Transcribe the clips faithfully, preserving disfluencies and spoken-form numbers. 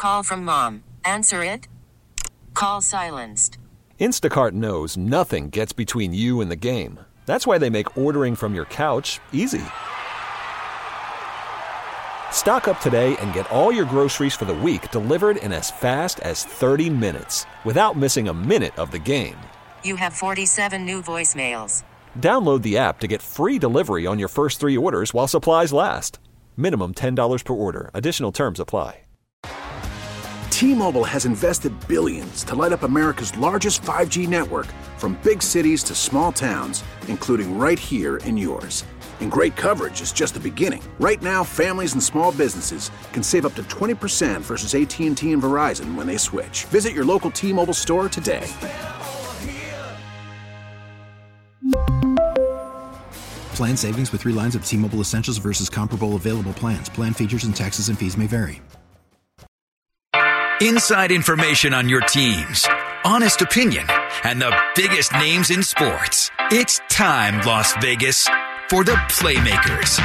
Call from mom. Answer it. Call silenced. Instacart knows nothing gets between you and the game. That's why they make ordering from your couch easy. Stock up today and get all your groceries for the week delivered in as fast as thirty minutes without missing a minute of the game. You have forty-seven new voicemails. Download the app to get free delivery on your first three orders while supplies last. Minimum ten dollars per order. Additional terms apply. T-Mobile has invested billions to light up America's largest five G network, from big cities to small towns, including right here in yours. And great coverage is just the beginning. Right now, families and small businesses can save up to twenty percent versus A T and T and Verizon when they switch. Visit your local T-Mobile store today. Plan savings with three lines of T-Mobile Essentials versus comparable available plans. Plan features and taxes and fees may vary. Inside information on your teams, honest opinion, and the biggest names in sports. It's time, Las Vegas, for the Playmakers.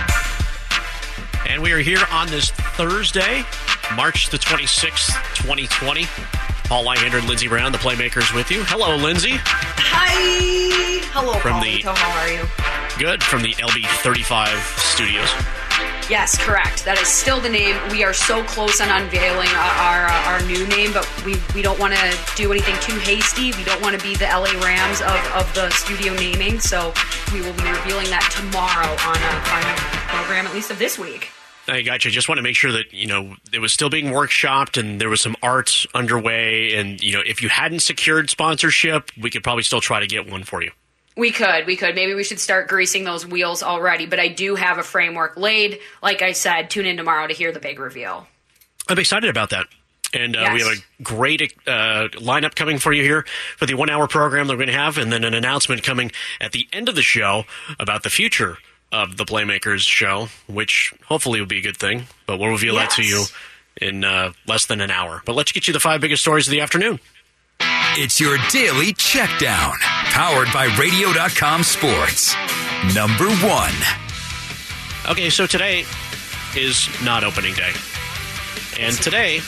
And we are here on this Thursday, March the twenty-sixth, twenty twenty. Paul Lyhander and Lindsey Brown, the Playmakers, with you. Hello, Lindsey. Hi. Hello, from Paul. The, How are you? Good, from the L B thirty-five studios. Yes, correct. That is still the name. We are so close on unveiling our our, our new name, but we, we don't want to do anything too hasty. We don't want to be the L A Rams of, of the studio naming, so we will be revealing that tomorrow on a final program, at least of this week. I got you. Just want to make sure that, you know, it was still being workshopped and there was some art underway. And, you know, if you hadn't secured sponsorship, we could probably still try to get one for you. We could, we could. Maybe we should start greasing those wheels already. But I do have a framework laid. Like I said, tune in tomorrow to hear the big reveal. I'm excited about that. And uh, yes. we have a great uh, lineup coming for you here for the one-hour program that we're going to have, and then an announcement coming at the end of the show about the future of the Playmakers show, which hopefully will be a good thing. But we'll reveal yes. that to you in uh, less than an hour. But let's get you the five biggest stories of the afternoon. It's your daily checkdown, powered by radio dot com Sports. Number one. Okay, so today is not opening day. And today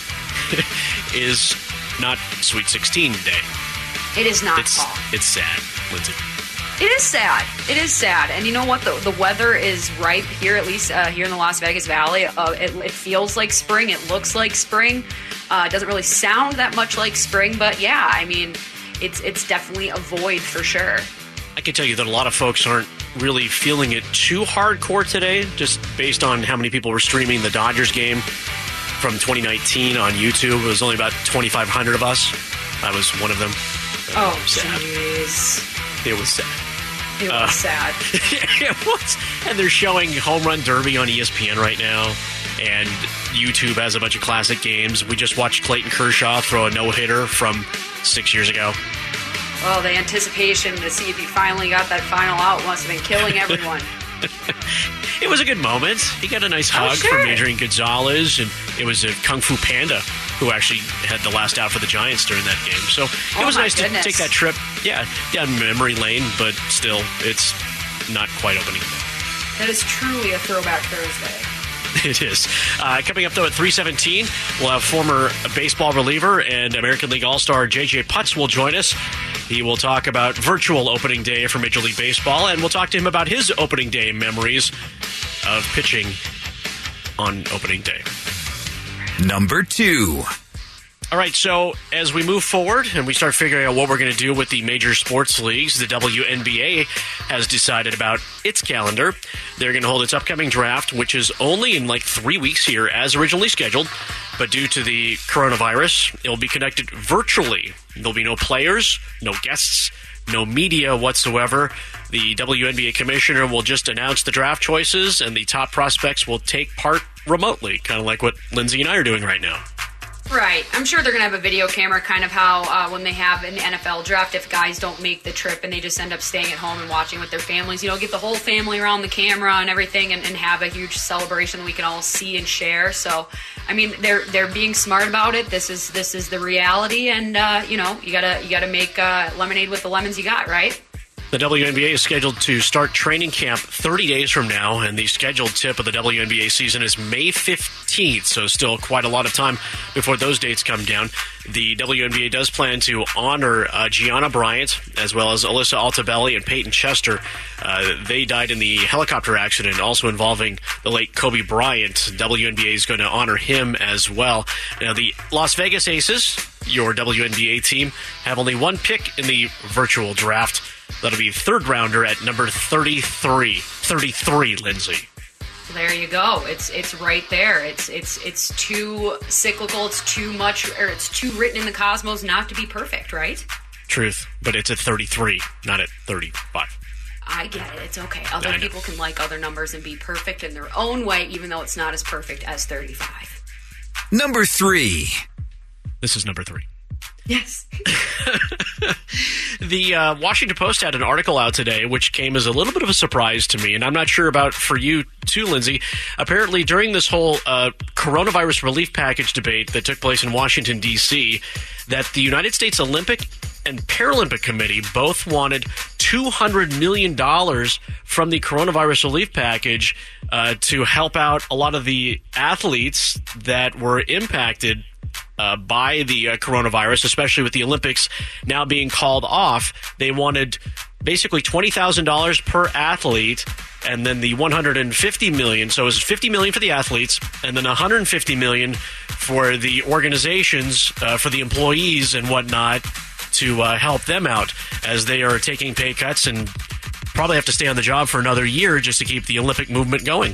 is not Sweet sixteen day. It is not, it's, Paul. It's sad, Lindsey. It is sad. It is sad. And you know what? The, the weather is ripe here, at least uh, here in the Las Vegas Valley. Uh, it, it feels like spring. It looks like spring. Uh, it doesn't really sound that much like spring, but yeah, I mean, it's it's definitely a void for sure. I can tell you that a lot of folks aren't really feeling it too hardcore today, just based on how many people were streaming the Dodgers game from twenty nineteen on YouTube. It was only about twenty-five hundred of us. I was one of them. Oh, jeez. It was sad. It was uh, sad. It was. And they're showing Home Run Derby on E S P N right now. And YouTube has a bunch of classic games. We just watched Clayton Kershaw throw a no-hitter from six years ago. Well, the anticipation to see if he finally got that final out must have been killing everyone. It was a good moment. He got a nice hug oh, sure. from Adrian Gonzalez, and it was a Kung Fu Panda who actually had the last out for the Giants during that game. So it oh was nice goodness. to take that trip, yeah, down memory lane, but still, it's not quite opening. That is truly a throwback Thursday. It is. Uh, coming up, though, at three seventeen, we'll have former baseball reliever and American League All-Star J J Putz will join us. He will talk about virtual opening day for Major League Baseball, and we'll talk to him about his opening day memories of pitching on opening day. Number two. All right, so as we move forward and we start figuring out what we're going to do with the major sports leagues, the W N B A has decided about its calendar. They're going to hold its upcoming draft, which is only in like three weeks here as originally scheduled. But due to the coronavirus, it will be conducted virtually. There'll be no players, no guests, no media whatsoever. The W N B A commissioner will just announce the draft choices, and the top prospects will take part remotely, kind of like what Lindsey and I are doing right now. Right. I'm sure they're going to have a video camera, kind of how uh, when they have an N F L draft, if guys don't make the trip and they just end up staying at home and watching with their families, you know, get the whole family around the camera and everything and, and have a huge celebration that we can all see and share. So, I mean, they're they're being smart about it. This is this is the reality, and uh, you know, you gotta you gotta make uh, lemonade with the lemons you got, right? The W N B A is scheduled to start training camp thirty days from now, and the scheduled tip of the W N B A season is May fifteenth, so still quite a lot of time before those dates come down. The W N B A does plan to honor uh, Gianna Bryant, as well as Alyssa Altabelli and Peyton Chester. Uh, they died in the helicopter accident, also involving the late Kobe Bryant. W N B A is going to honor him as well. Now, the Las Vegas Aces, your W N B A team, have only one pick in the virtual draft. That'll be third rounder at number thirty-three. thirty-three, Lindsay. There you go. It's it's right there. It's it's it's too cyclical. It's too much, or it's too written in the cosmos not to be perfect, right? Truth, but it's at thirty-three, not at thirty-five. I get it. It's okay. Other people can like other numbers and be perfect in their own way, even though it's not as perfect as thirty-five. Number three. This is number three. Yes. The uh, Washington Post had an article out today, which came as a little bit of a surprise to me, and I'm not sure about for you too, Lindsay. Apparently, during this whole uh, coronavirus relief package debate that took place in Washington, D C, that the United States Olympic and Paralympic Committee both wanted two hundred million dollars from the coronavirus relief package uh, to help out a lot of the athletes that were impacted Uh, by the uh, coronavirus, especially with the Olympics now being called off. They wanted basically twenty thousand dollars per athlete, and then the one hundred fifty million dollars. So it was fifty million dollars for the athletes, and then one hundred fifty million dollars for the organizations, uh, for the employees and whatnot, to uh, help them out as they are taking pay cuts and probably have to stay on the job for another year just to keep the Olympic movement going.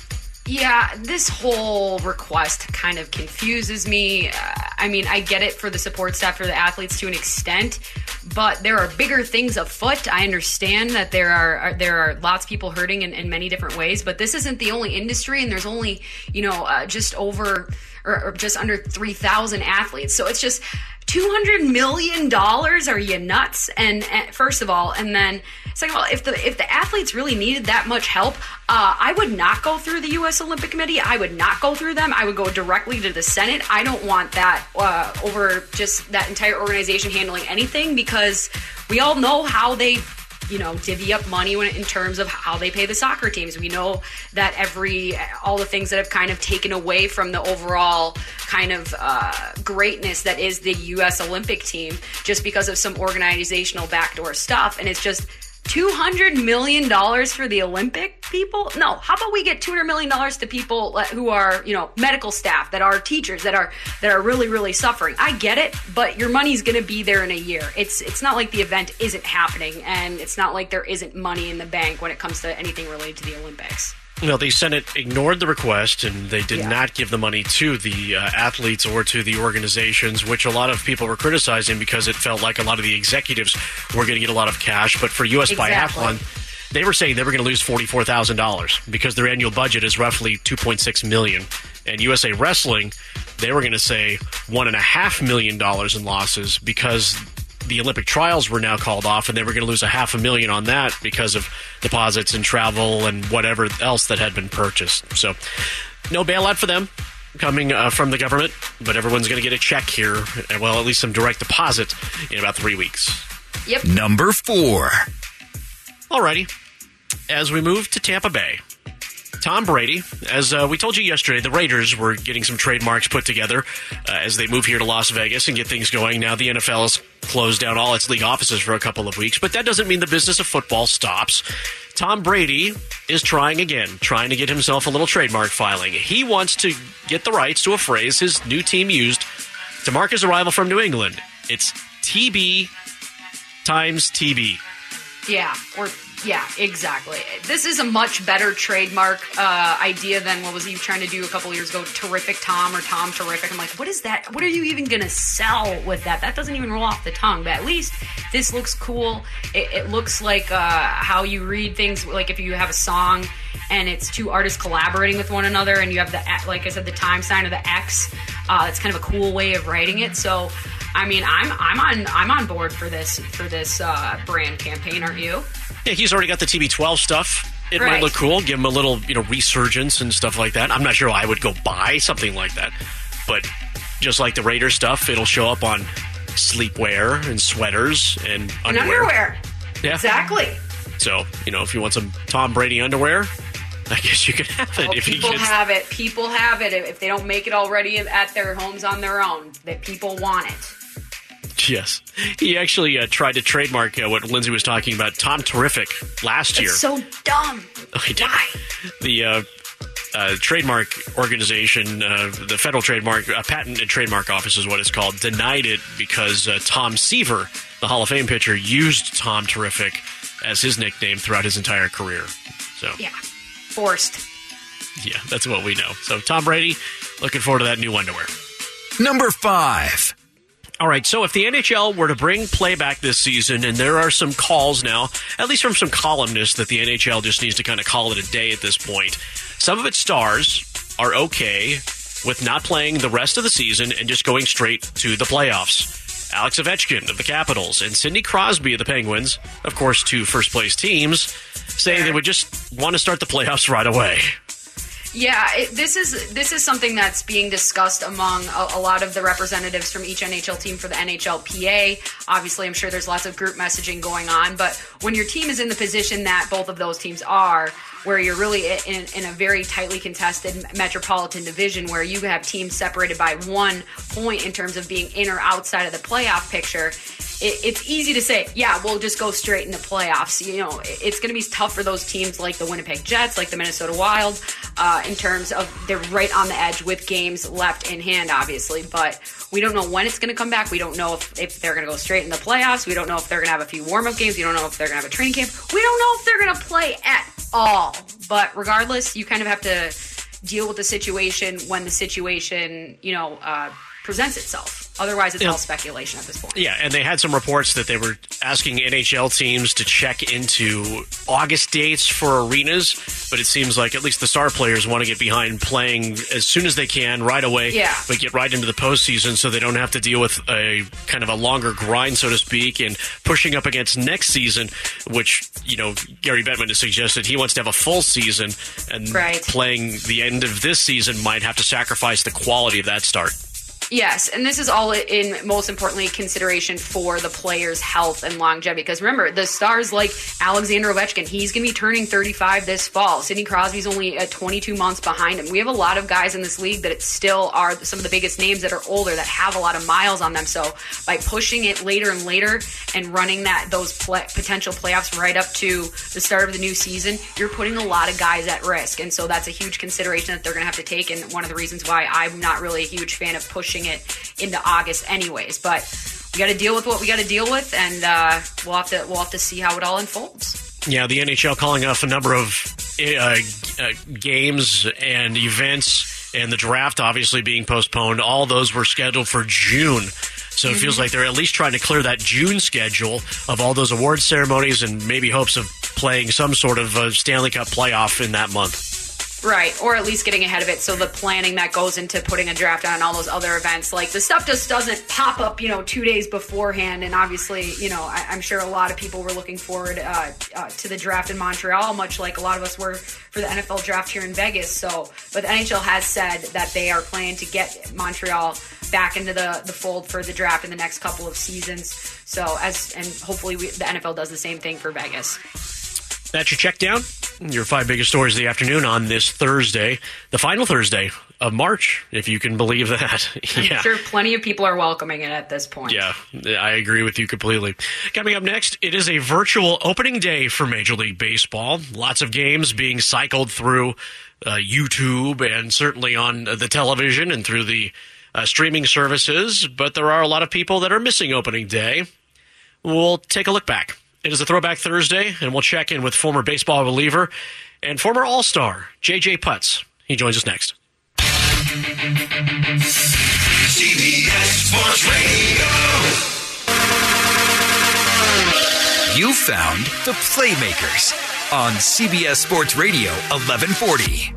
Yeah, this whole request kind of confuses me. Uh, I mean, I get it for the support staff, for the athletes to an extent, but there are bigger things afoot. I understand that there are, are there are lots of people hurting in, in many different ways, but this isn't the only industry, and there's only, you know, uh, just over or, or just under three thousand athletes. So it's just two hundred million dollars? Are you nuts? And, and first of all, and then second of all, if the if the athletes really needed that much help, uh, I would not go through the U S Olympic Committee. I would not go through them. I would go directly to the Senate. I don't want that uh, over just that entire organization handling anything, because we all know how they, you know, divvy up money when, in terms of how they pay the soccer teams. We know that every, all the things that have kind of taken away from the overall kind of uh, greatness that is the U S Olympic team just because of some organizational backdoor stuff. And it's just two hundred million dollars for the Olympic people? No, how about we get two hundred million dollars to people who are, you know, medical staff, that are teachers, that are that are really, really suffering. I get it, but your money's going to be there in a year. It's it's not like the event isn't happening, and it's not like there isn't money in the bank when it comes to anything related to the Olympics. You know, the Senate ignored the request, and they did yeah. not give the money to the uh, athletes or to the organizations, which a lot of people were criticizing because it felt like a lot of the executives were going to get a lot of cash. But for U S exactly. Biathlon, they were saying they were going to lose forty-four thousand dollars because their annual budget is roughly two point six million dollars. And U S A Wrestling, they were going to say one point five million dollars in losses because the Olympic trials were now called off, and they were going to lose a half a million on that because of deposits and travel and whatever else that had been purchased. So no bailout for them coming uh, from the government, but everyone's going to get a check here, well, at least some direct deposit in about three weeks. Yep. Number four. Alrighty. As we move to Tampa Bay, Tom Brady, as uh, we told you yesterday, the Raiders were getting some trademarks put together uh, as they move here to Las Vegas and get things going. Now the N F L has closed down all its league offices for a couple of weeks, but that doesn't mean the business of football stops. Tom Brady is trying again, trying to get himself a little trademark filing. He wants to get the rights to a phrase his new team used to mark his arrival from New England. It's T B times T B. Yeah, or yeah, exactly. This is a much better trademark uh, idea than what was he trying to do a couple years ago, Terrific Tom or Tom Terrific. I'm like, what is that? What are you even going to sell with that? That doesn't even roll off the tongue. But at least this looks cool. It, it looks like uh, how you read things, like if you have a song and it's two artists collaborating with one another, and you have the, like I said, the time sign of the X. Uh, it's kind of a cool way of writing it. So, I mean, I'm I'm on I'm on board for this for this uh, brand campaign, aren't you? Yeah, he's already got the T B twelve stuff. It right. might look cool, give him a little, you know, resurgence and stuff like that. I'm not sure I would go buy something like that, but just like the Raider stuff, it'll show up on sleepwear and sweaters and underwear. And underwear. Yeah. Exactly. So, you know, if you want some Tom Brady underwear, I guess you can have it. Well, if people he gets... have it. People have it. If they don't make it already at their homes on their own, that people want it. Yes. He actually uh, tried to trademark uh, what Lindsay was talking about, Tom Terrific, last year. It's so dumb. Oh, he did. Why? The uh, uh, trademark organization, uh, the Federal Trademark, uh, Patent and Trademark Office is what it's called, denied it because uh, Tom Seaver, the Hall of Fame pitcher, used Tom Terrific as his nickname throughout his entire career. So Yeah. Forced. Yeah, that's what we know. So Tom Brady, looking forward to that new underwear. Number five. All right, so if the N H L were to bring play back this season, and there are some calls now, at least from some columnists, that the N H L just needs to kind of call it a day at this point. Some of its stars are okay with not playing the rest of the season and just going straight to the playoffs. Alex Ovechkin of the Capitals and Sidney Crosby of the Penguins, of course, two first-place teams, say they would just want to start the playoffs right away. Yeah, it, this is this is something that's being discussed among a, a lot of the representatives from each N H L team for the N H L P A. Obviously, I'm sure there's lots of group messaging going on, but when your team is in the position that both of those teams are, where you're really in, in a very tightly contested metropolitan division where you have teams separated by one point in terms of being in or outside of the playoff picture, it, it's easy to say, yeah, we'll just go straight in the playoffs. You know, it's going to be tough for those teams like the Winnipeg Jets, like the Minnesota Wild, uh, in terms of they're right on the edge with games left in hand, obviously, but we don't know when it's going to come back. We don't know if, if they're going to go straight in the playoffs. We don't know if they're going to have a few warm-up games. We don't know if they're going to have a training camp. We don't know if they're going to play at all. But regardless, you kind of have to deal with the situation when the situation, you know, uh, presents itself. Otherwise, it's yeah. all speculation at this point. Yeah, and they had some reports that they were asking N H L teams to check into August dates for arenas, but it seems like at least the star players want to get behind playing as soon as they can, right away, yeah. but get right into the postseason so they don't have to deal with a kind of a longer grind, so to speak, and pushing up against next season, which, you know, Gary Bettman has suggested he wants to have a full season, and right. playing the end of this season might have to sacrifice the quality of that start. Yes, and this is all in, most importantly, consideration for the player's health and longevity. Because remember, the stars like Alexander Ovechkin, he's going to be turning thirty-five this fall. Sidney Crosby's only uh, twenty-two months behind him. We have a lot of guys in this league that still are some of the biggest names that are older, that have a lot of miles on them. So by pushing it later and later and running that those play, potential playoffs right up to the start of the new season, you're putting a lot of guys at risk. And so that's a huge consideration that they're going to have to take, and one of the reasons why I'm not really a huge fan of pushing it into August anyways, but we got to deal with what we got to deal with, and uh, we'll have to we'll have to see how it all unfolds. Yeah, the N H L calling off a number of uh, uh, games and events, and the draft obviously being postponed. All those were scheduled for June, so it mm-hmm. feels like they're at least trying to clear that June schedule of all those award ceremonies and maybe hopes of playing some sort of uh, Stanley Cup playoff in that month. Right, or at least getting ahead of it. So the planning that goes into putting a draft on and all those other events, like the stuff just doesn't pop up, you know, two days beforehand. And obviously, you know, I, I'm sure a lot of people were looking forward uh, uh, to the draft in Montreal, much like a lot of us were for the N F L draft here in Vegas. So, but the N H L has said that they are planning to get Montreal back into the, the fold for the draft in the next couple of seasons. So, as and hopefully we, the N F L does the same thing for Vegas. That's your check down. Your five biggest stories of the afternoon on this Thursday, the final Thursday of March, if you can believe that. yeah. I'm sure plenty of people are welcoming it at this point. Yeah, I agree with you completely. Coming up next, it is a virtual opening day for Major League Baseball. Lots of games being cycled through uh, YouTube and certainly on the television and through the uh, streaming services, but there are a lot of people that are missing opening day. We'll take a look back. It is a Throwback Thursday, and we'll check in with former baseball reliever and former All-Star J J Putz. He joins us next. C B S Sports Radio. You found the Playmakers on C B S Sports Radio eleven forty.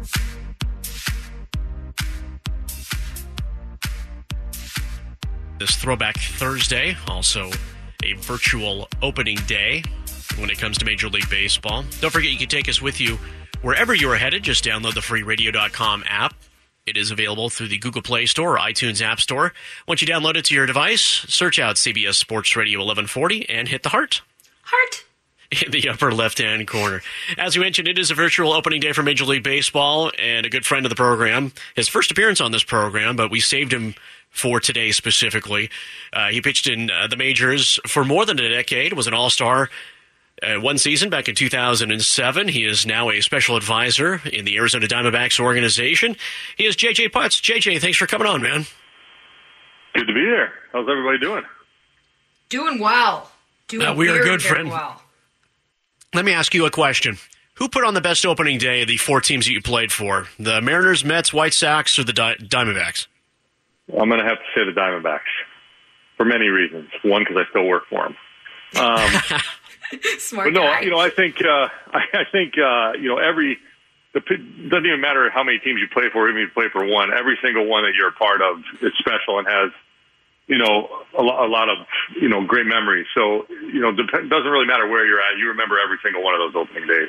This Throwback Thursday, also a virtual opening day when it comes to Major League Baseball. Don't forget you can take us with you wherever you are headed. Just download the free radio dot com app. It is available through the Google Play Store or iTunes App Store. Once you download it to your device, search out C B S Sports Radio eleven forty and hit the heart. Heart. in the upper left-hand corner. As we mentioned, it is a virtual opening day for Major League Baseball, and a good friend of the program. His first appearance on this program, but we saved him for today specifically. Uh, he pitched in uh, the majors for more than a decade, was an all-star uh, one season back in two thousand seven. He is now a special advisor in the Arizona Diamondbacks organization. He is J J Putz. J J, thanks for coming on, man. Good to be here. How's everybody doing? Doing well. Doing uh, we are very, good, very friend. well. Let me ask you a question. Who put on the best opening day of the four teams that you played for? The Mariners, Mets, White Sox, or the Di- Diamondbacks? I'm going to have to say the Diamondbacks for many reasons. One, because I still work for them. Um, Smart but no, guy. you know, I think uh, I, I think uh, you know every. The, it doesn't even matter how many teams you play for, even if you play for one. Every single one that you're a part of is special and has, you know, a, lo- a lot of, you know, great memories. So, you know, it doesn't really matter where you're at. You remember every single one of those opening days.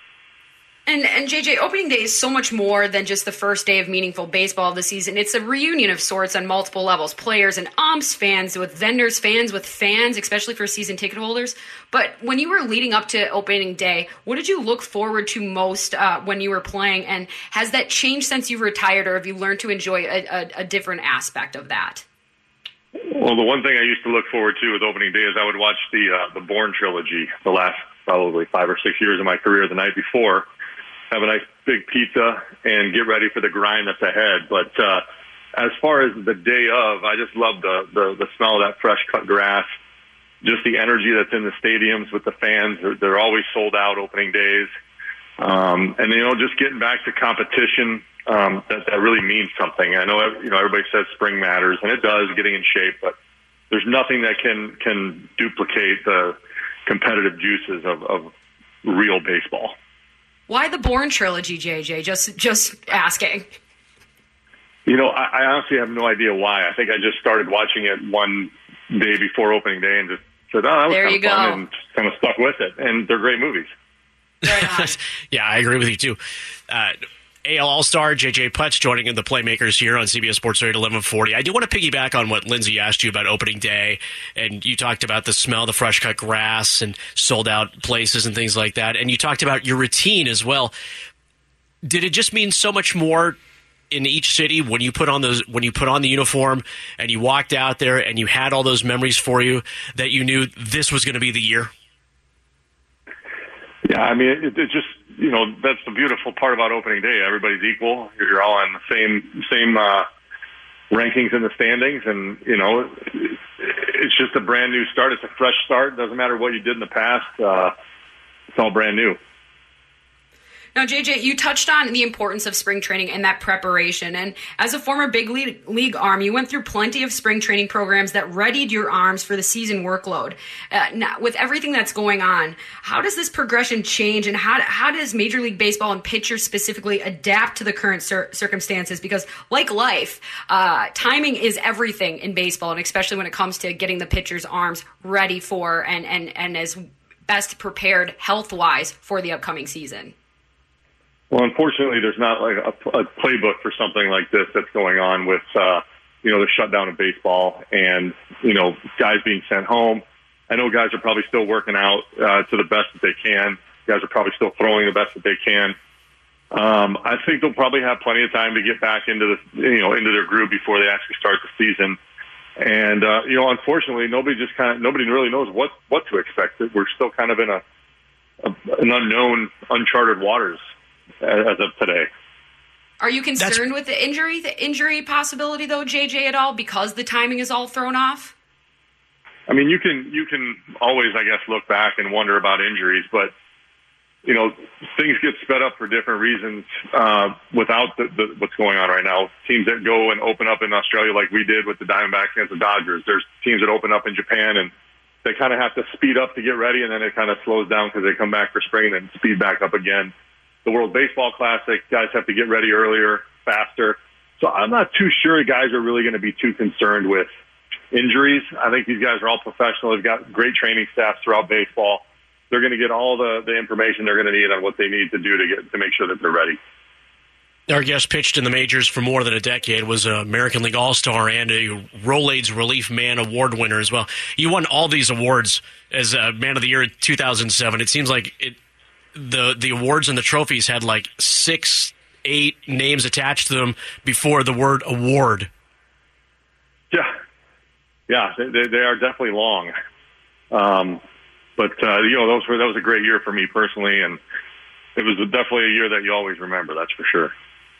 And, and J J, opening day is so much more than just the first day of meaningful baseball of the season. It's a reunion of sorts on multiple levels. Players and umps, fans with vendors, fans with fans, especially for season ticket holders. But when you were leading up to opening day, what did you look forward to most uh, when you were playing? And has that changed since you retired, or have you learned to enjoy a, a, a different aspect of that? Well, the one thing I used to look forward to with opening day is I would watch the uh, the Bourne trilogy the last probably five or six years of my career the night before. Have a nice big pizza and get ready for the grind that's ahead. But uh, as far as the day of, I just love the, the, the smell of that fresh cut grass, just the energy that's in the stadiums with the fans. They're, they're always sold out opening days. Um, and, you know, just getting back to competition, um, that, that really means something. I know, you know, everybody says spring matters, and it does, getting in shape, but there's nothing that can, can duplicate the competitive juices of, of real baseball. Why the Bourne trilogy, J J? Just just asking. You know, I, I honestly have no idea why. I think I just started watching it one day before opening day and just said, oh, that was there kind you of fun, go. and kind of stuck with it. And they're great movies. Right yeah, I agree with you, too. Uh, A L All-Star, J J Putz joining in the Playmakers here on C B S Sports Radio eleven forty. I do want to piggyback on what Lindsay asked you about opening day, and you talked about the smell, the fresh-cut grass, and sold-out places and things like that, and you talked about your routine as well. Did it just mean so much more in each city when you put on those when you put on the uniform and you walked out there and you had all those memories for you that you knew this was going to be the year? Yeah, I mean, it, it just, you know, that's the beautiful part about opening day. Everybody's equal. You're all on the same same uh, rankings in the standings, and, you know, it's just a brand new start. It's a fresh start. Doesn't matter what you did in the past. Uh, it's all brand new. Now, J J, you touched on the importance of spring training and that preparation. And as a former big league, league arm, you went through plenty of spring training programs that readied your arms for the season workload. Uh, now, with everything that's going on, how does this progression change, and how, how does Major League Baseball and pitchers specifically adapt to the current cir- circumstances? Because like life, uh, timing is everything in baseball, and especially when it comes to getting the pitcher's arms ready for and, and, and as best prepared health-wise for the upcoming season. Well, unfortunately, there's not like a, a playbook for something like this that's going on with, uh, you know, the shutdown of baseball and, you know, guys being sent home. I know guys are probably still working out uh, to the best that they can. Guys are probably still throwing the best that they can. Um, I think they'll probably have plenty of time to get back into the, you know, into their groove before they actually start the season. And, uh, you know, unfortunately, nobody just kind of, nobody really knows what, what to expect. We're still kind of in a, a an unknown, uncharted waters as of today. Are you concerned That's... with the injury, the injury possibility, though, J J, at all, because the timing is all thrown off? I mean, you can you can always, I guess, look back and wonder about injuries, but, you know, things get sped up for different reasons uh, without the, the, what's going on right now. Teams that go and open up in Australia like we did with the Diamondbacks against the Dodgers. There's teams that open up in Japan, and they kind of have to speed up to get ready, and then it kind of slows down because they come back for spring and then speed back up again. The World Baseball Classic, guys have to get ready earlier, faster. So I'm not too sure guys are really going to be too concerned with injuries. I think these guys are all professional. They've got great training staffs throughout baseball. They're going to get all the, the information they're going to need on what they need to do to get to make sure that they're ready. Our guest pitched in the majors for more than a decade, was an American League All-Star and a Rolaids Relief Man Award winner as well. You won all these awards as a Man of the Year in two thousand seven. It seems like it, the the awards and the trophies had like six, eight names attached to them before the word award. Yeah, yeah, they, they are definitely long. Um, but uh, you know, those were that was a great year for me personally, and it was definitely a year that you always remember. That's for sure.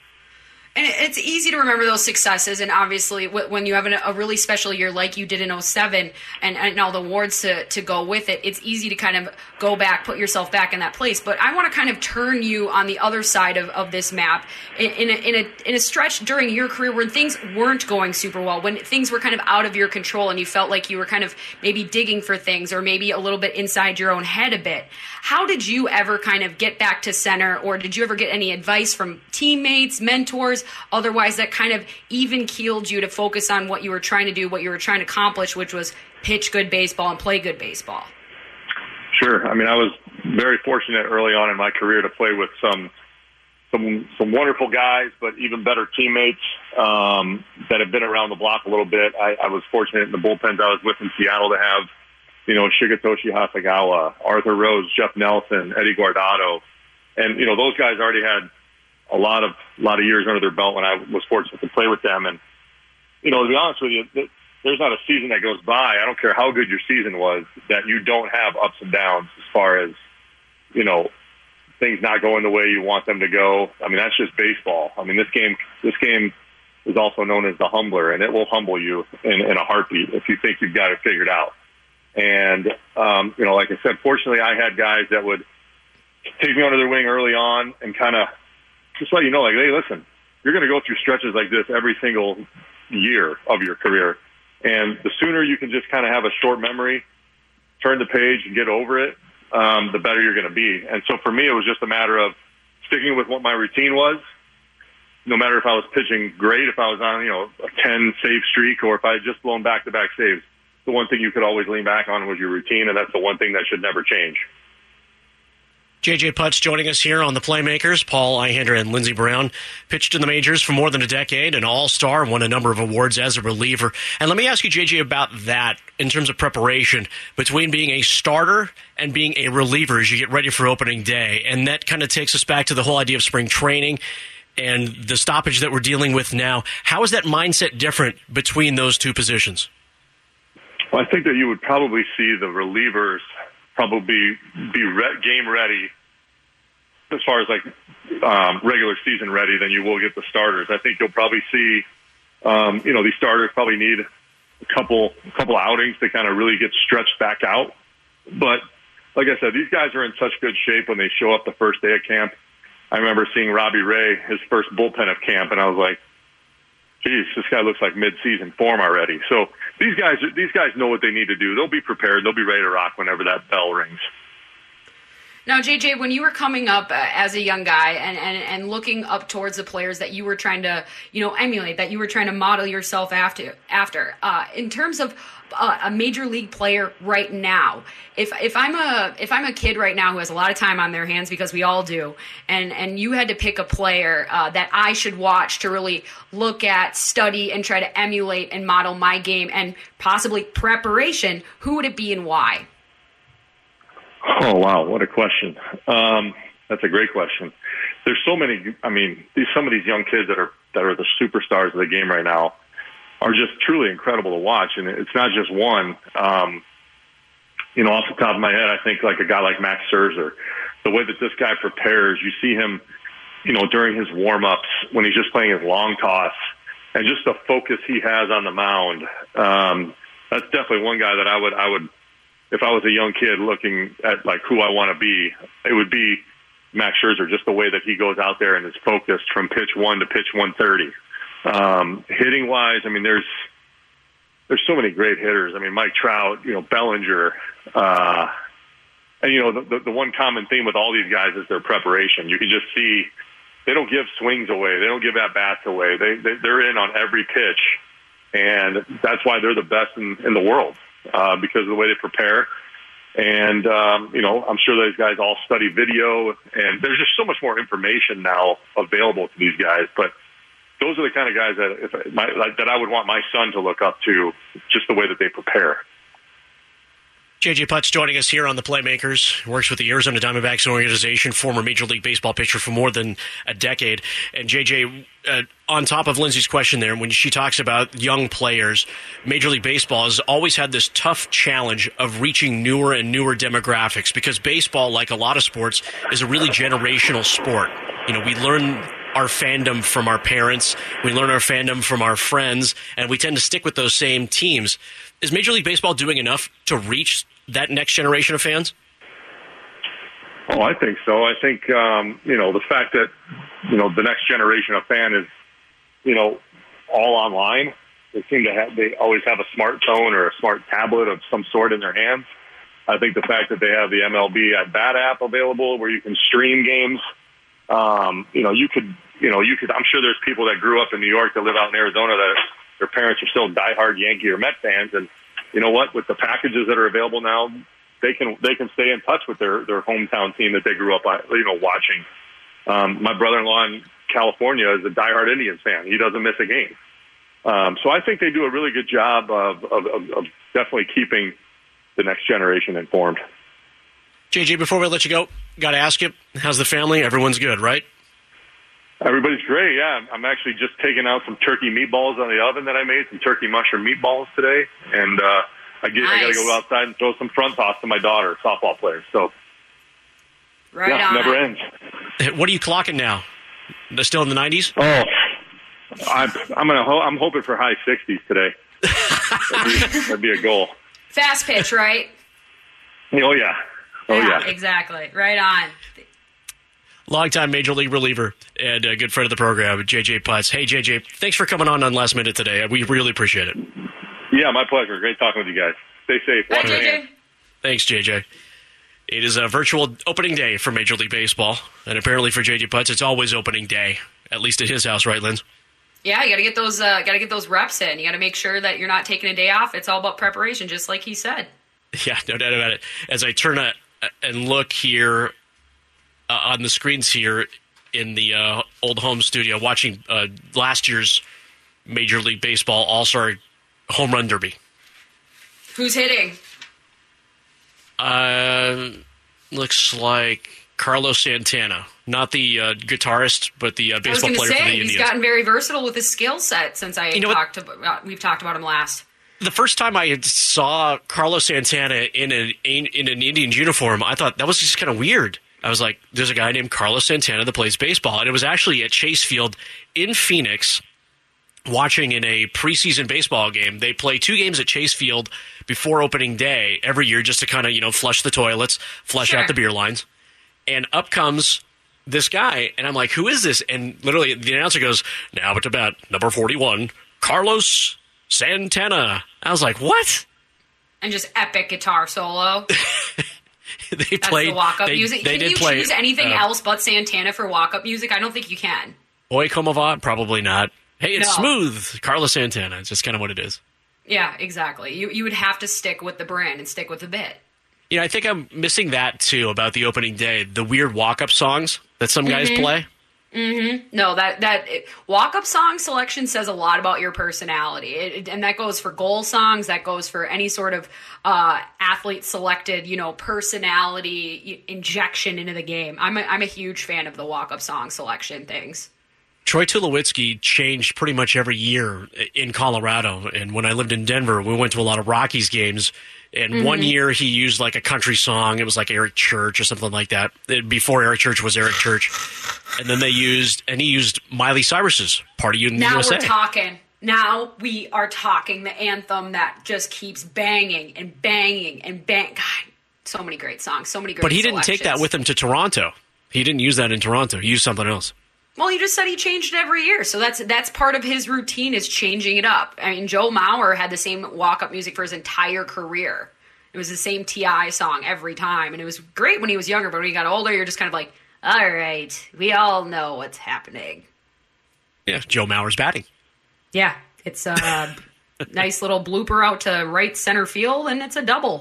And it's easy to remember those successes, and obviously when you have a really special year like you did in oh seven and, and all the awards to, to go with it, it's easy to kind of go back, put yourself back in that place. But I want to kind of turn you on the other side of, of this map in, in, a, in, a, in a stretch during your career when things weren't going super well, when things were kind of out of your control and you felt like you were kind of maybe digging for things or maybe a little bit inside your own head a bit. How did you ever kind of get back to center, or did you ever get any advice from teammates, mentors, otherwise that kind of even keeled you to focus on what you were trying to do, what you were trying to accomplish, which was pitch good baseball and play good baseball? Sure. I mean, I was very fortunate early on in my career to play with some some some wonderful guys, but even better teammates um, that have been around the block a little bit. I, I was fortunate in the bullpens I was with in Seattle to have, you know, Shigetoshi Hasagawa, Arthur Rose, Jeff Nelson, Eddie Guardado. And, you know, those guys already had a lot of a lot of years under their belt when I was fortunate to play with them. And, you know, to be honest with you, there's not a season that goes by, I don't care how good your season was, that you don't have ups and downs as far as, you know, things not going the way you want them to go. I mean, that's just baseball. I mean, this game, this game is also known as the humbler, and it will humble you in, in a heartbeat if you think you've got it figured out. And, um, you know, like I said, fortunately I had guys that would take me under their wing early on and kind of just let you know, like, hey, listen, you're going to go through stretches like this every single year of your career. And the sooner you can just kind of have a short memory, turn the page and get over it, um, the better you're going to be. And so for me, it was just a matter of sticking with what my routine was, no matter if I was pitching great, if I was on, you know, a ten save streak, or if I had just blown back-to-back saves. The one thing you could always lean back on was your routine, and that's the one thing that should never change. J J. Putz joining us here on the Playmakers. Paul Ihander and Lindsey Brown pitched in the majors for more than a decade, an all-star, won a number of awards as a reliever. And let me ask you, J J, about that in terms of preparation between being a starter and being a reliever as you get ready for opening day. And that kind of takes us back to the whole idea of spring training and the stoppage that we're dealing with now. How is that mindset different between those two positions? Well, I think that you would probably see the relievers probably be re- game ready as far as like um, regular season ready than you will get the starters. I think you'll probably see, um, you know, these starters probably need a couple a couple outings to kind of really get stretched back out. But like I said, these guys are in such good shape when they show up the first day of camp. I remember seeing Robbie Ray, his first bullpen of camp, and I was like, geez, this guy looks like mid-season form already. So these guys, these guys know what they need to do. They'll be prepared. They'll be ready to rock whenever that bell rings. Now, J J, when you were coming up uh, as a young guy and, and, and looking up towards the players that you were trying to, you know, emulate, that you were trying to model yourself after, after uh, in terms of uh, a major league player right now, if if I'm a if I'm a kid right now who has a lot of time on their hands, because we all do, and and you had to pick a player uh, that I should watch to really look at, study, and try to emulate and model my game and possibly preparation, who would it be and why? Oh, wow. What a question. Um, that's a great question. There's so many, I mean, these, some of these young kids that are, that are the superstars of the game right now are just truly incredible to watch. And it's not just one, um, you know, off the top of my head, I think like a guy like Max Scherzer, the way that this guy prepares, you see him, you know, during his warm-ups when he's just playing his long toss and just the focus he has on the mound. Um, that's definitely one guy that I would, I would, if I was a young kid looking at like who I want to be, it would be Max Scherzer, just the way that he goes out there and is focused from pitch one to pitch one thirty. Um, hitting wise, I mean, there's, there's so many great hitters. I mean, Mike Trout, you know, Bellinger, uh, and you know, the, the, the one common theme with all these guys is their preparation. You can just see they don't give swings away. They don't give at-bats away. They, they, they're in on every pitch, and that's why they're the best in, in the world. Uh, because of the way they prepare. And, um, you know, I'm sure those guys all study video, and there's just so much more information now available to these guys. But those are the kind of guys that if my, like, that I would want my son to look up to, just the way that they prepare. J J Putz joining us here on the Playmakers. Works with the Arizona Diamondbacks organization, former Major League Baseball pitcher for more than a decade. And J J, uh, on top of Lindsay's question there, when she talks about young players, Major League Baseball has always had this tough challenge of reaching newer and newer demographics, because baseball, like a lot of sports, is a really generational sport. You know, we learn our fandom from our parents, we learn our fandom from our friends, and we tend to stick with those same teams. Is Major League Baseball doing enough to reach that next generation of fans? Oh, I think so. I think, um, you know, the fact that, you know, the next generation of fan is, you know, all online. They seem to have, they always have a smartphone or a smart tablet of some sort in their hands. I think the fact that they have the M L B at Bat app available where you can stream games, um, you know, you could, you know, you could, I'm sure there's people that grew up in New York that live out in Arizona that their parents are still diehard Yankee or Met fans. And you know what, with the packages that are available now, they can, they can stay in touch with their, their hometown team that they grew up, you know, watching. Um, my brother-in-law in California is a diehard Indians fan. He doesn't miss a game. Um, so I think they do a really good job of, of, of, of definitely keeping the next generation informed. J J, before we let you go, got to ask you, how's the family? Everyone's good, right? Everybody's great, yeah. I'm actually just taking out some turkey meatballs on the oven that I made, some turkey mushroom meatballs today. And uh, I, get, nice. I got to go outside and throw some front toss to my daughter, softball player. So, right yeah, on. never ends. What are you clocking now? Still in the nineties? Oh, I'm, I'm gonna. Ho- I'm hoping for high sixties today. that'd, be, that'd be a goal. Fast pitch, right? Oh yeah. Oh yeah. yeah. Exactly. Right on. Longtime Major League reliever and a good friend of the program, J J Putz. Hey, J J, thanks for coming on on Last Minute today. We really appreciate it. Yeah, my pleasure. Great talking with you guys. Stay safe. Bye, J J. Thanks, J J. It is a virtual opening day for Major League Baseball, and apparently for J J Putz, it's always opening day, at least at his house, right, Linz? Yeah, you got to get those. Uh, got to get those reps in. You got to make sure that you're not taking a day off. It's all about preparation, just like he said. Yeah, no doubt about it. As I turn a, and look here uh, on the screens here in the uh, old home studio, watching uh, last year's Major League Baseball All-Star Home Run Derby. Who's hitting? Uh, looks like Carlos Santana, not the uh, guitarist, but the uh, baseball player say, for the Indians. He's gotten very versatile with his skill set since I you know talked about. We've talked about him last. The first time I saw Carlos Santana in an in an Indians uniform, I thought that was just kind of weird. I was like, "There's a guy named Carlos Santana that plays baseball," and it was actually at Chase Field in Phoenix. Watching in a preseason baseball game. They play two games at Chase Field before opening day every year just to kind of, you know, flush the toilets, flush sure. out the beer lines. And up comes this guy, and I'm like, who is this? And literally the announcer goes, now at the bat, number forty-one, Carlos Santana. I was like, what? And just epic guitar solo. they That's played the walk-up they, music. They can did you play, choose anything uh, else but Santana for walk-up music? I don't think you can. Oi Como Va? Probably not. Hey, it's No. smooth. Carlos Santana. It's just kind of what it is. Yeah, exactly. You you would have to stick with the brand and stick with the bit. You know, I think I'm missing that, too, about the opening day. The weird walk-up songs that some guys Mm-hmm. play. Mm-hmm. No, that that it, walk-up song selection says a lot about your personality, it, it, and that goes for goal songs. That goes for any sort of uh, athlete-selected, you know, personality injection into the game. I'm a, I'm a huge fan of the walk-up song selection things. Troy Tulowitzki changed pretty much every year in Colorado. And when I lived in Denver, we went to a lot of Rockies games. And mm-hmm. one year he used like a country song. It was like Eric Church or something like that. Before Eric Church was Eric Church. And then they used, and he used Miley Cyrus's Party in the now U S A. Now we're talking. Now we are talking the anthem that just keeps banging and banging and bang. God, so many great songs, so many great But he didn't selections. take that with him to Toronto. He didn't use that in Toronto. He used something else. Well, he just said he changed it every year, so that's that's part of his routine is changing it up. I mean, Joe Mauer had the same walk-up music for his entire career. It was the same T I song every time, and it was great when he was younger, but when he got older, you're just kind of like, all right, we all know what's happening. Yeah, Joe Mauer's batting. Yeah, it's a nice little blooper out to right center field, and it's a double.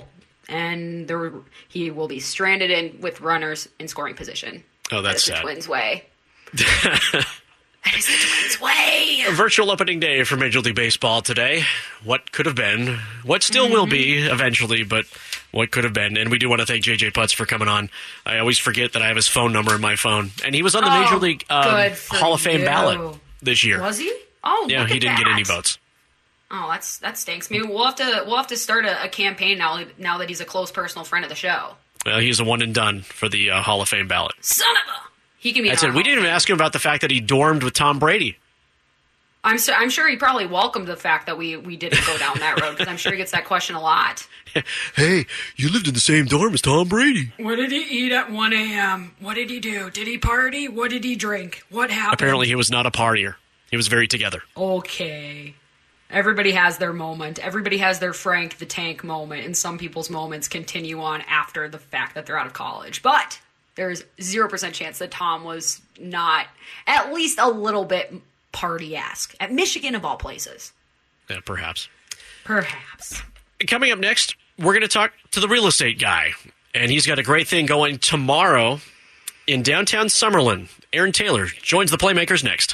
and there, he will be stranded in with runners in scoring position. Oh, that's that is sad. The Twins' way. That is the Twins' way. A virtual opening day for Major League Baseball today. What could have been, what still mm-hmm. will be eventually, but what could have been. And we do want to thank J J Putz for coming on. I always forget that I have his phone number in my phone. And he was on the oh, Major League um, Hall of Fame you. ballot this year. Was he? Oh, yeah, look he at didn't that. get any votes. Oh, that's that stinks. Maybe we'll have to we'll have to start a, a campaign now. Now that he's a close personal friend of the show. Well, he's a one and done for the uh, Hall of Fame ballot. Son of a. He can be. I said we didn't even ask him about the fact that he dormed with Tom Brady. I'm so, I'm sure he probably welcomed the fact that we, we didn't go down that road, because I'm sure he gets that question a lot. Hey, you lived in the same dorm as Tom Brady. What did he eat at one a.m.? What did he do? Did he party? What did he drink? What happened? Apparently he was not a partier. He was very together. Okay. Everybody has their moment. Everybody has their Frank the Tank moment, and some people's moments continue on after the fact that they're out of college. But there's zero percent chance that Tom was not at least a little bit party-esque at Michigan of all places. Yeah, perhaps. Perhaps. Coming up next, we're going to talk to the real estate guy, and he's got a great thing going tomorrow in downtown Summerlin. Aaron Taylor joins the Playmakers next.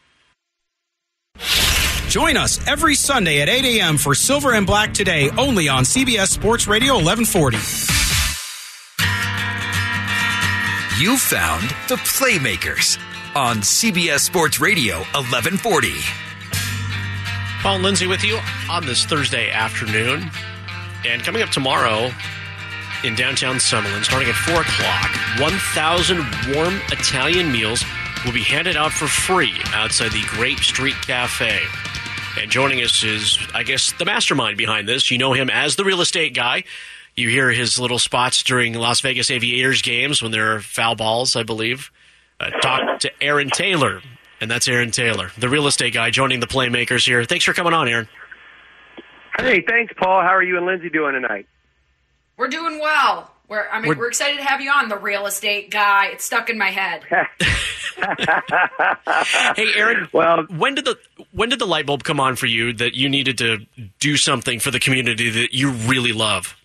Join us every Sunday at eight a.m. for Silver and Black Today, only on C B S Sports Radio eleven forty. You found the Playmakers on C B S Sports Radio eleven forty. Paul and Lindsay with you on this Thursday afternoon. And coming up tomorrow in downtown Summerlin, starting at four o'clock, one thousand warm Italian meals will be handed out for free outside the Grape Street Cafe. And joining us is, I guess, the mastermind behind this. You know him as the real estate guy. You hear his little spots during Las Vegas Aviators games when there are foul balls, I believe. Uh, talk to Aaron Taylor, and that's Aaron Taylor, the real estate guy, joining the Playmakers here. Thanks for coming on, Aaron. Hey, thanks, Paul. How are you and Lindsay doing tonight? We're doing well. We're, I mean, we're, we're excited to have you on, the real estate guy. It's stuck in my head. Hey, Aaron. Well, when did the when did the light bulb come on for you that you needed to do something for the community that you really love?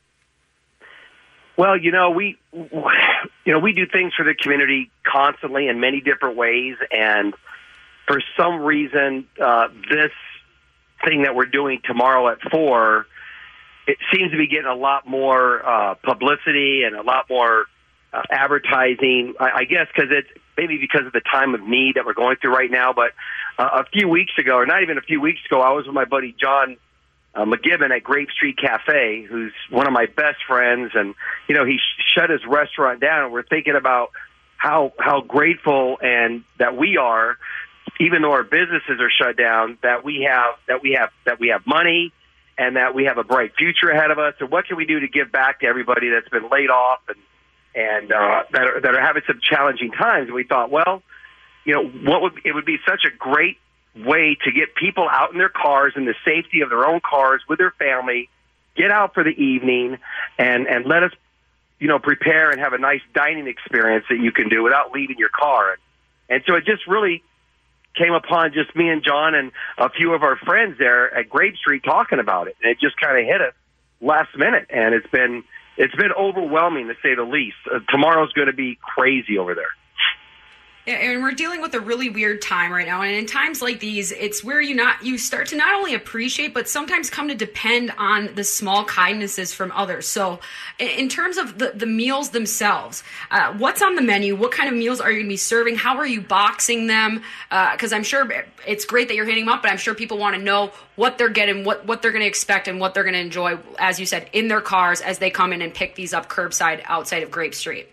Well, you know, we you know we do things for the community constantly in many different ways, and for some reason, uh, this thing that we're doing tomorrow at four, it seems to be getting a lot more uh, publicity and a lot more uh, advertising. I, I guess because it's maybe because of the time of need that we're going through right now. But uh, a few weeks ago, or not even a few weeks ago, I was with my buddy John uh, McGibbon at Grape Street Cafe, who's one of my best friends, and you know he sh- shut his restaurant down. And we're thinking about how how grateful and that we are, even though our businesses are shut down, that we have that we have that we have money. And that we have a bright future ahead of us. And what can we do to give back to everybody that's been laid off and and uh, that are that are having some challenging times? And we thought, well, you know, what would it would be such a great way to get people out in their cars in the safety of their own cars with their family, get out for the evening, and and let us, you know, prepare and have a nice dining experience that you can do without leaving your car. And, and so it just really came upon just me and John and a few of our friends there at Grape Street talking about it. And it just kind of hit us last minute. And it's been it's been overwhelming, to say the least. Uh, tomorrow's going to be crazy over there. Yeah, and we're dealing with a really weird time right now. And in times like these, it's where you not you start to not only appreciate, but sometimes come to depend on the small kindnesses from others. So in terms of the, the meals themselves, uh, what's on the menu? What kind of meals are you going to be serving? How are you boxing them? Because uh, I'm sure it's great that you're hitting them up, but I'm sure people want to know what they're getting, what, what they're going to expect, and what they're going to enjoy, as you said, in their cars as they come in and pick these up curbside outside of Grape Street.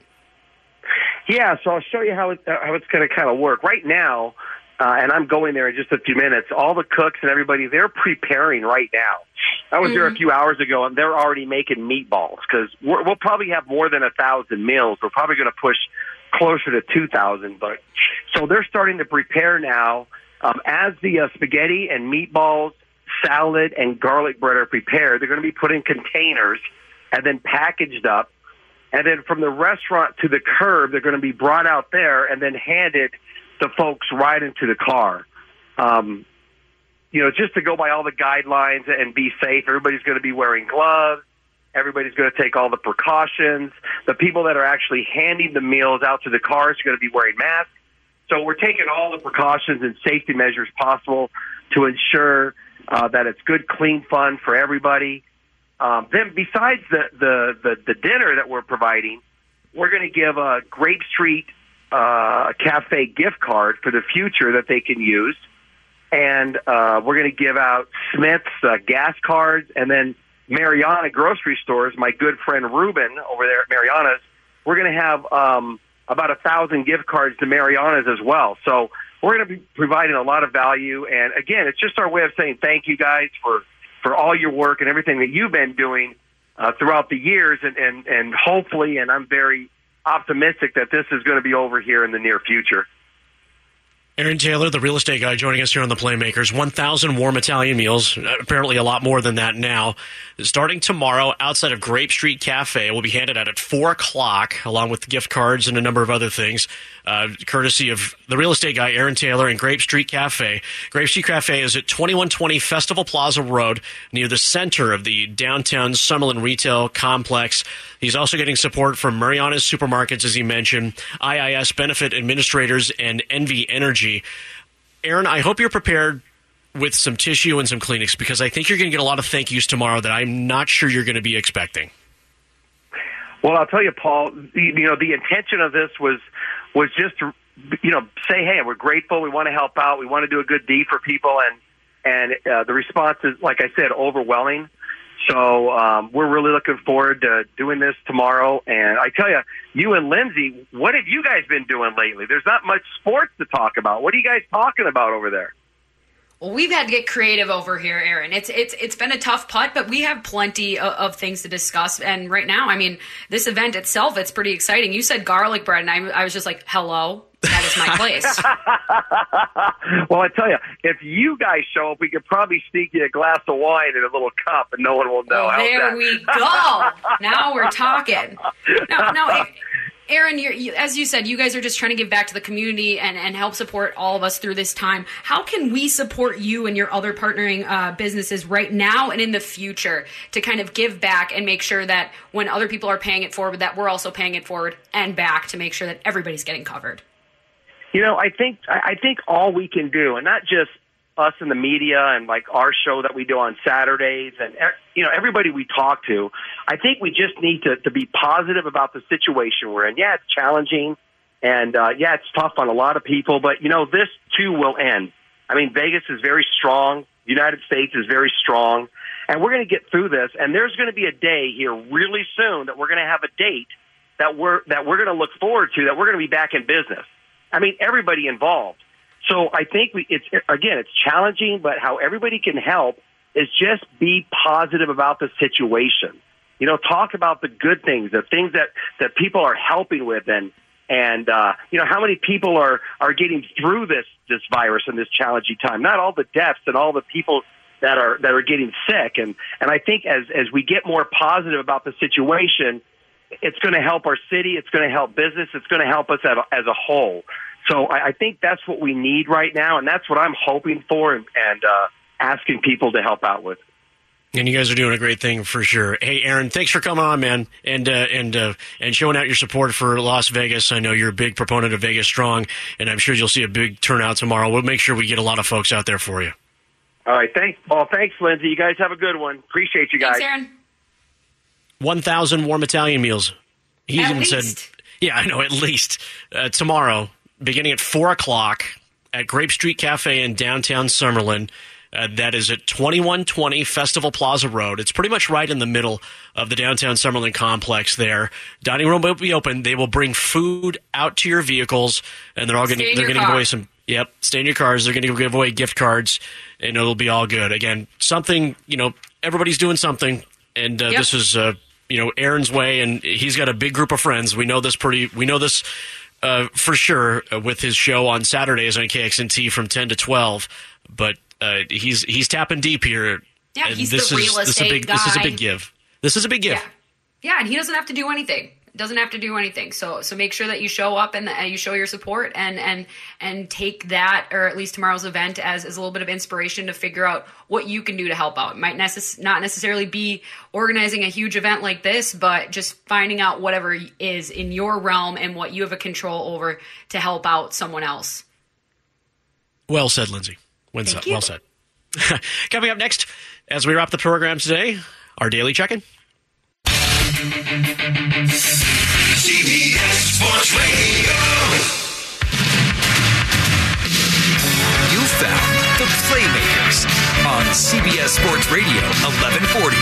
Yeah, so I'll show you how, it, uh, how it's going to kind of work. Right now, uh, and I'm going there in just a few minutes, all the cooks and everybody, they're preparing right now. I was mm-hmm. there a few hours ago, and they're already making meatballs because we'll probably have more than one thousand meals. We're probably going to push closer to two thousand. But so they're starting to prepare now. Um, as the uh, spaghetti and meatballs, salad, and garlic bread are prepared, they're going to be put in containers and then packaged up. And then from the restaurant to the curb, they're going to be brought out there and then handed to folks right into the car. Um, you know, just to go by all the guidelines and be safe. Everybody's going to be wearing gloves. Everybody's going to take all the precautions. The people that are actually handing the meals out to the cars are going to be wearing masks. So we're taking all the precautions and safety measures possible to ensure uh, that it's good, clean fun for everybody. Um, then besides the, the, the, the dinner that we're providing, we're going to give a Grape Street uh, Cafe gift card for the future that they can use. And uh, we're going to give out Smith's uh, gas cards, and then Mariana grocery stores, my good friend Ruben over there at Mariana's, we're going to have um, about a thousand gift cards to Mariana's as well. So we're going to be providing a lot of value. And again, it's just our way of saying thank you guys for, for all your work and everything that you've been doing uh, throughout the years. And, and, and hopefully, and I'm very optimistic that this is going to be over here in the near future. Aaron Taylor, the real estate guy, joining us here on the Playmakers. one thousand warm Italian meals, apparently a lot more than that now. Starting tomorrow outside of Grape Street Cafe, will be handed out at four o'clock, along with gift cards and a number of other things, uh, courtesy of the real estate guy, Aaron Taylor, and Grape Street Cafe. Grape Street Cafe is at twenty-one twenty Festival Plaza Road, near the center of the downtown Summerlin retail complex. He's also getting support from Mariana's Supermarkets, as he mentioned, I I S Benefit Administrators, and Envy Energy. Aaron, I hope you're prepared with some tissue and some Kleenex, because I think you're going to get a lot of thank yous tomorrow that I'm not sure you're going to be expecting. Well, I'll tell you, Paul, you know, the intention of this was was just to, you know, say, hey, we're grateful, we want to help out, we want to do a good deed for people, and, and uh, the response is, like I said, overwhelming. So um, we're really looking forward to doing this tomorrow. And I tell you, you and Lindsay, what have you guys been doing lately? There's not much sports to talk about. What are you guys talking about over there? Well, we've had to get creative over here, Aaron. It's it's it's been a tough putt, but we have plenty of, of things to discuss. And right now, I mean, this event itself, it's pretty exciting. You said garlic bread, and I, I was just like, hello? That is my place. Well, I tell you, if you guys show up, we could probably sneak you a glass of wine in a little cup, and no one will know. Oh, there that? we go. Now we're talking. No, no, Aaron, you're, you, as you said, you guys are just trying to give back to the community and, and help support all of us through this time. How can we support you and your other partnering uh, businesses right now and in the future to kind of give back and make sure that when other people are paying it forward, that we're also paying it forward and back to make sure that everybody's getting covered? You know, I think I think all we can do, and not just us in the media and like our show that we do on Saturdays and, you know, everybody we talk to, I think we just need to, to be positive about the situation we're in. Yeah, it's challenging, and uh, yeah, it's tough on a lot of people, but, you know, this too will end. I mean, Vegas is very strong. The United States is very strong, and we're going to get through this, and there's going to be a day here really soon that we're going to have a date that we're, that we're going to look forward to, that we're going to be back in business. I mean, everybody involved. So I think we, it's, again, it's challenging, but how everybody can help is just be positive about the situation. You know, talk about the good things, the things that, that people are helping with, and, and, uh, you know, how many people are, are getting through this, this virus in this challenging time. Not all the deaths and all the people that are, that are getting sick. And, and I think as, as we get more positive about the situation, it's going to help our city. It's going to help business. It's going to help us as a, as a whole. So I, I think that's what we need right now, and that's what I'm hoping for and, and uh, asking people to help out with. And you guys are doing a great thing for sure. Hey, Aaron, thanks for coming on, man, and uh, and uh, and showing out your support for Las Vegas. I know you're a big proponent of Vegas Strong, and I'm sure you'll see a big turnout tomorrow. We'll make sure we get a lot of folks out there for you. All right, thanks, Paul. Thanks, Lindsay. You guys have a good one. Appreciate you guys. Thanks, Aaron. one thousand warm Italian meals. He at even least. said, yeah, I know, at least. Uh, tomorrow, beginning at four o'clock at Grape Street Cafe in downtown Summerlin. Uh, that is at twenty-one twenty Festival Plaza Road. It's pretty much right in the middle of the downtown Summerlin complex there. Dining room will be open. They will bring food out to your vehicles, and they're all going to they're going to give away some. Yep, stay in your cars. They're going to give away gift cards, and it'll be all good. Again, something, you know, everybody's doing something, and uh, yep. this is uh, you know, Aaron's way, and he's got a big group of friends. We know this pretty. We know this uh, for sure uh, with his show on Saturdays on K X N T from ten to twelve, but. Uh, he's he's tapping deep here. Yeah, and he's this the is, real this is a estate big, guy. This is a big give. This is a big give. Yeah. yeah, and he doesn't have to do anything. doesn't have to do anything. So so make sure that you show up and, and you show your support and and and take that, or at least tomorrow's event, as, as a little bit of inspiration to figure out what you can do to help out. It might necess- not necessarily be organizing a huge event like this, but just finding out whatever is in your realm and what you have a control over to help out someone else. Well said, Lindsay. Well Thank said. you. Well said. Coming up next, as we wrap the program today, our daily check-in. C B S Sports Radio. You found the Playmakers on C B S Sports Radio eleven forty.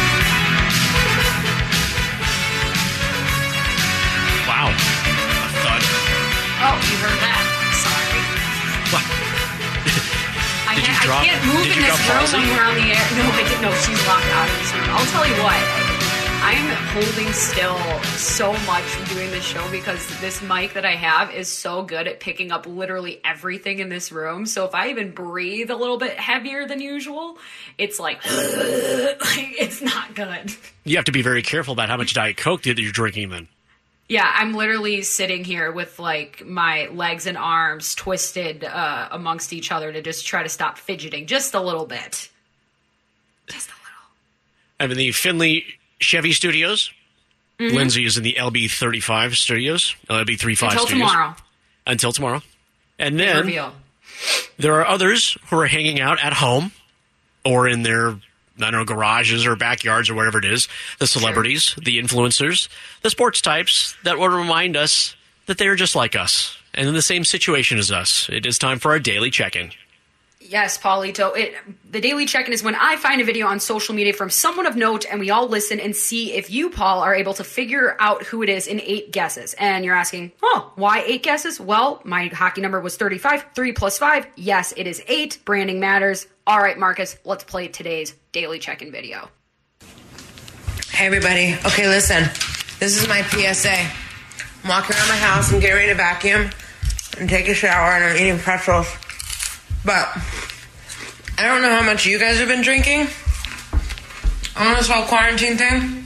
Wow. A thud. Oh, you heard that. Sorry. What? I, Did you ha- drop- I can't move did in you this drop room Palsy? when we're on the air. No, I didn't know. She's locked out of this room. I'll tell you what. I'm holding still so much doing this show because this mic that I have is so good at picking up literally everything in this room. So if I even breathe a little bit heavier than usual, it's like, it's not good. You have to be very careful about how much Diet Coke that you're drinking then. Yeah, I'm literally sitting here with like my legs and arms twisted uh, amongst each other to just try to stop fidgeting just a little bit. Just a little. I'm in the Finley Chevy Studios. Mhm. Lindsay is in the L B thirty-five Studios. L B thirty-five Until Studios. tomorrow. Until tomorrow. And Big then reveal. there are others who are hanging out at home or in their, I don't know, garages or backyards or whatever it is. The celebrities, the influencers, the sports types that will remind us that they are just like us and in the same situation as us. It is time for our daily check-in. Yes, Paulito. It, the daily check-in is when I find a video on social media from someone of note and we all listen and see if you, Paul, are able to figure out who it is in eight guesses. And you're asking, oh, why eight guesses? Well, my hockey number was thirty-five. Three plus five. Yes, it is eight. Branding matters. All right, Marcus, let's play today's daily check-in video. Hey, everybody. Okay, listen. This is my P S A. I'm walking around my house. I'm getting ready to vacuum and take a shower, and I'm eating pretzels. But I don't know how much you guys have been drinking on this whole quarantine thing,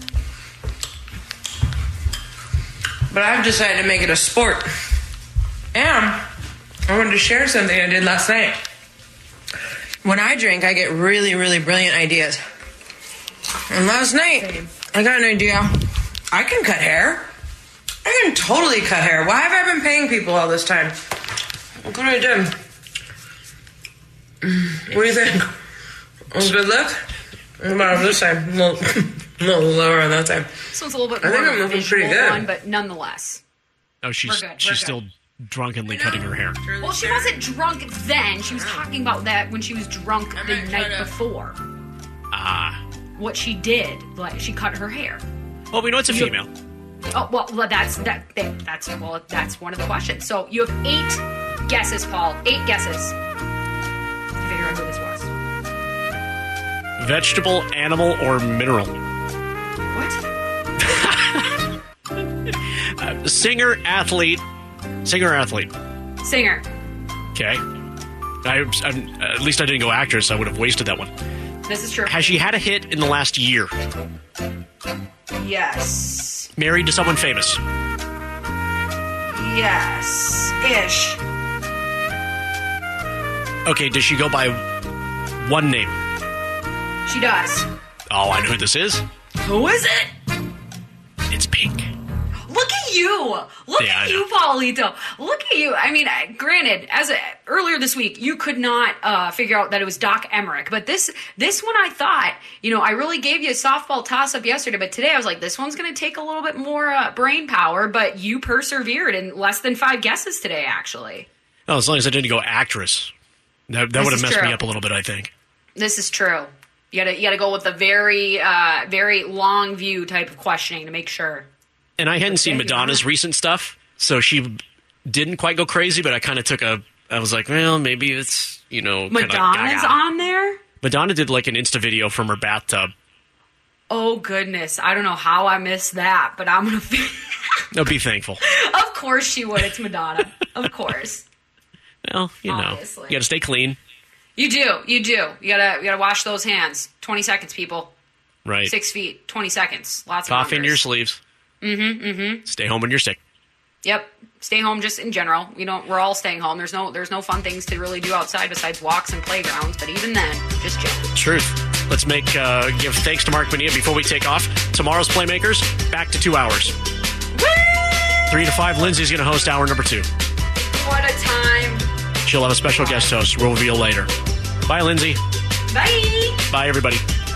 but I've decided to make it a sport. And I wanted to share something I did last night. When I drink, I get really, really brilliant ideas. And last night, I got an idea. I can cut hair. I can totally cut hair. Why have I been paying people all this time? Look what I did. What do you think? Was a good look? What about on this side? A little, a little lower on that side. This one's a little bit I more think of I'm a looking visual pretty good. one, but nonetheless. Oh, she's We're good, she's we're still drunkenly cutting her hair. Well, she wasn't drunk then. She was talking about that when she was drunk the night before. Ah. What she did, like she cut her hair. Well, we know it's a You- female. Oh well, well, that's that, that. That's well, that's one of the questions. So you have eight guesses, Paul. Eight guesses. To figure out who this was. Vegetable, animal, or mineral? What? Uh, singer, athlete. Singer, athlete. Singer. Okay. I, I'm, at least I didn't go actress. I would have wasted that one. This is true. Has she had a hit in the last year? Yes. Married to someone famous? Yes. Ish. Okay, does she go by one name? She does. Oh, I know who this is. Who is it? It's Pink. Look at you! Look Yeah, I at you, Paulito! Look at you! I mean, uh, granted, as a, earlier this week, you could not uh, figure out that it was Doc Emmerich, but this this one I thought, you know, I really gave you a softball toss-up yesterday, but today I was like, this one's going to take a little bit more uh, brain power, but you persevered in less than five guesses today, actually. Oh, as long as I didn't go actress. That, that This would have is messed true. me up a little bit, I think. This is true. You gotta, you gotta go with a very, uh, very long view type of questioning to make sure. And I hadn't seen Okay, Madonna's recent stuff, so she didn't quite go crazy, but I kind of took a, I was like, well, maybe it's, you know, kinda Madonna's gaga. on there? Madonna did like an Insta video from her bathtub. Oh, goodness. I don't know how I missed that, but I'm gonna... No, be thankful. Of course she would. It's Madonna. Of course. Well, you know, Obviously. you got to stay clean, You do. You do. You gotta you gotta wash those hands. twenty seconds, people. right? Six feet. twenty seconds. Lots of Coffee in numbers. your sleeves. Mm-hmm, mm-hmm. Stay home when you're sick. Yep. Stay home just in general. We don't, we're all staying home. There's no there's no fun things to really do outside besides walks and playgrounds. But even then, just chill. Truth. Let's make uh, give thanks to Mark Bonilla before we take off. Tomorrow's Playmakers, back to two hours. Woo! Three to five, Lindsay's going to host hour number two. What a time. She'll have a special guest host. We'll reveal later. Bye, Lindsay. Bye. Bye, everybody.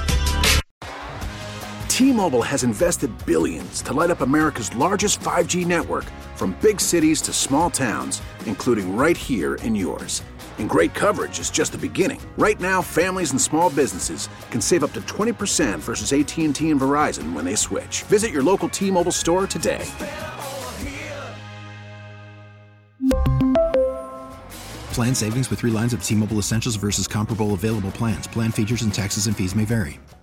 T-Mobile has invested billions to light up America's largest five G network, from big cities to small towns, including right here in yours. And great coverage is just the beginning. Right now, families and small businesses can save up to twenty percent versus A T and T and Verizon when they switch. Visit your local T-Mobile store today. Plan savings with three lines of T-Mobile Essentials versus comparable available plans. Plan features and taxes and fees may vary.